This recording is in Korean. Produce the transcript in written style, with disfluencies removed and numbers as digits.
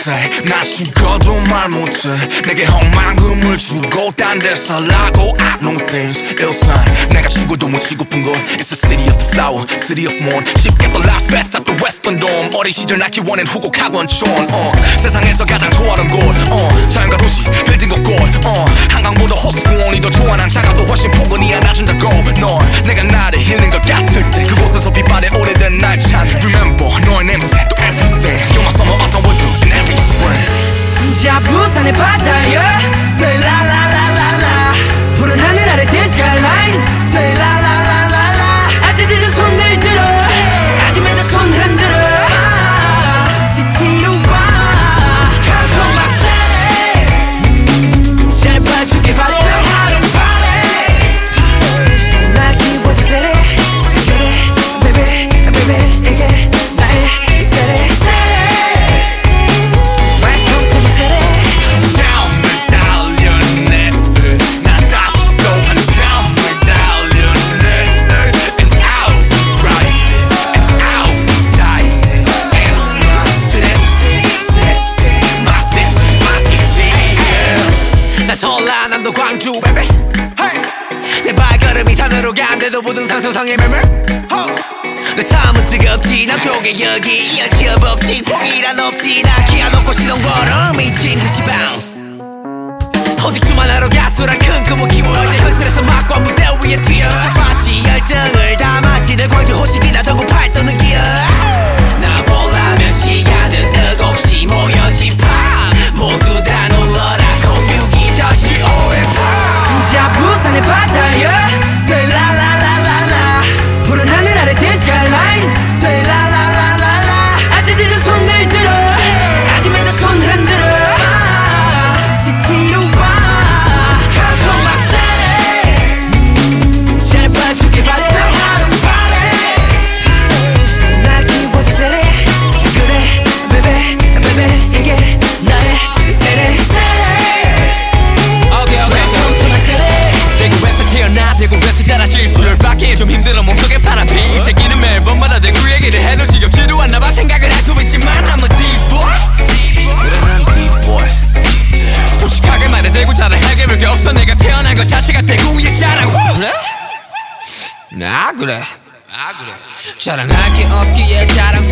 say 나 죽어도 말 못해 내게 헛만금을 주고 딴 데 살라고 I know things ill sign 내가 죽어도 못 치고픈 곳 It's the city of the flower, city of morn 쉽게 또 life fast at the western dome 어린 시절 나 키워낸 후곡 학원촌 세상에서 가장 좋아하는 곳 자연과 도시 빌딩과 꽃 한강보다 호수공원이 더 좋아 난 작아도 훨씬 포근히 안아준다고 넌 내가 나를 힐링 것 같을 때 그곳에서 빛바래 오래된 날 찾네 Remember 너의 냄새 또 everything You're my summer, autumn, winter and every spring 자 부산의 바다야 Say la la la la la 푸른 하늘 아래 the skyline Say la la la la la 아직 늦은 손을 들어 아직 먼저 손 흔들어 시티로 와 Come to my city 잘 봐주길 바래 너 하루 party 날 키워준 city 그래 baby baby 이게 나의 city 전라남도 광주 baby 내 발걸음이 산으로 간대도 부등산 소상의 매물 내 삶은 뜨겁지 남쪽에 여기 여지업 없지 포기란 없지 나 기아 놓고 시동 걸어 미친 듯이 bounce 어디쯤만 하러 가수라 큰 꿈을 키워 이제 현실에서 막과 무대 위에 뛰어 마치 열정을 담았지 늘 광주 호식이나 전국 팔도는 기어 나 보려면 시간은 7시 모여진 밤 모두 다 놀러라 공유기 다시 오해파 자 부산의 바다야 Say la la la la la 푸른 하늘 아래 the skyline Say la la la la la 아직 늦은 손을 들어 아직 먼저 손 흔들어 시티로 와 Come to my city 잘 봐주길 바래 너 하루 party 날 키워준 city 그래 baby baby 이게 나의 city 대구에서 태어나 대구에서 자라지 술밖에 좀 힘들어 몸속에 파란피 이 새끼는 매번마다 대구 얘기를 해도 지겹지도 않나봐 생각을 할 수 있지만 I'm a deep boy 그래 난 deep boy 솔직하게 말해 대구 자랑 해결할 게 없어 내가 태어난 것 자체가 대구의 자랑 그래? 아 그래 자랑할 게 없기에 자랑